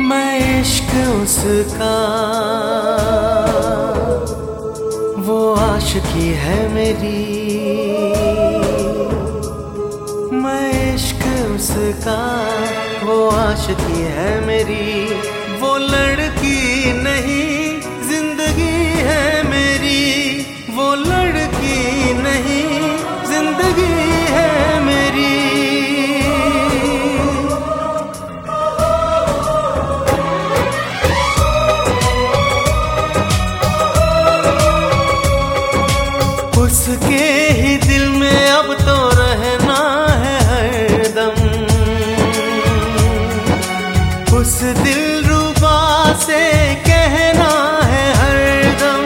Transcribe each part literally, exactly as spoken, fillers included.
मैं इश्क उसका, वो आशिकी है मेरी। मैं इश्क उसका, वो आशिकी है मेरी। वो लड़की नहीं जिंदगी है मेरी। वो लड़की नहीं जिंदगी है मेरी। उसके ही दिल में अब तो रहना है हरदम। उस दिलरुबा से कहना है हरदम।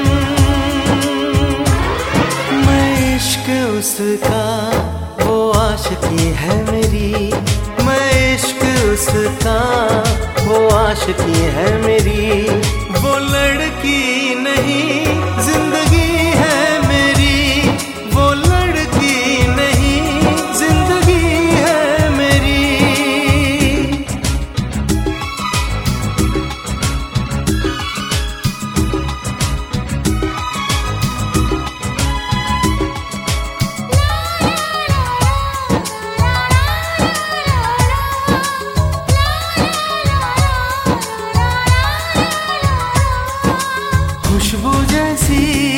मैं इश्क उसका, वो आशिकी है मेरी। मैं इश्क उसका, वो आशिकी है मेरी। वो लड़की नहीं जिंदगी है मेरी। वो लड़की नहीं जिंदगी है मेरी। खुशबू जैसी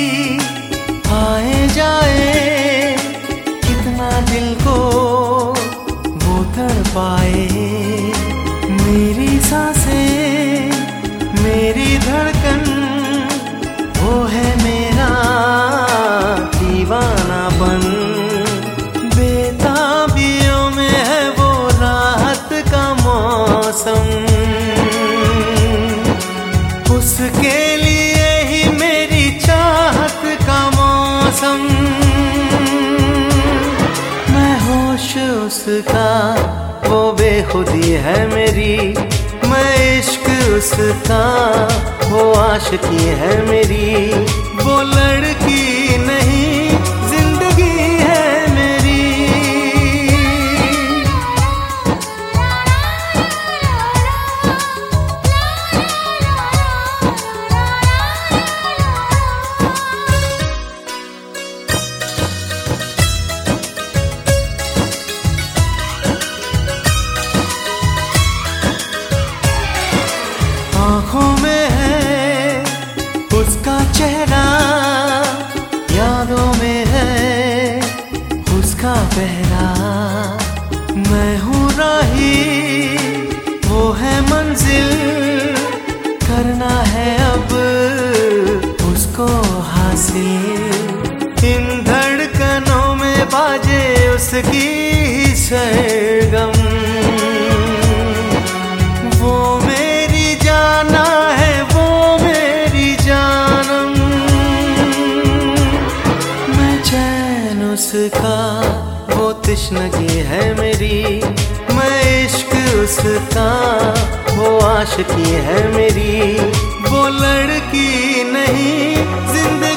आए जाए, कितना दिल को वो तड़पाए। मेरी सांसें, मेरी धड़कन, वो है मेरा दीवानापन। बेताबियों में है वो राहत का मौसम। उसके लिए ही मेरी चाहत का मौसम। मैं होश उसका, वो बेखुदी है मेरी। मैं इश्क उसका, वो आशिकी है मेरी। वो लड़की नहीं जिंदगी है मेरी। आँखों में है उसका चेहरा, यादों में है उसका पहरा। मैं हूँ राही, वो है मंजिल। करना है अब उसको हासिल। इन धड़कनों में बाजे उसकी ही सरगम। वो मेरी जाना है, वो मेरी जानम। मैं चैन उसका, वो तश्नगी है मेरी। मैं इश्क उसका, वो आशिकी है मेरी। वो लड़की नहीं जिंदगी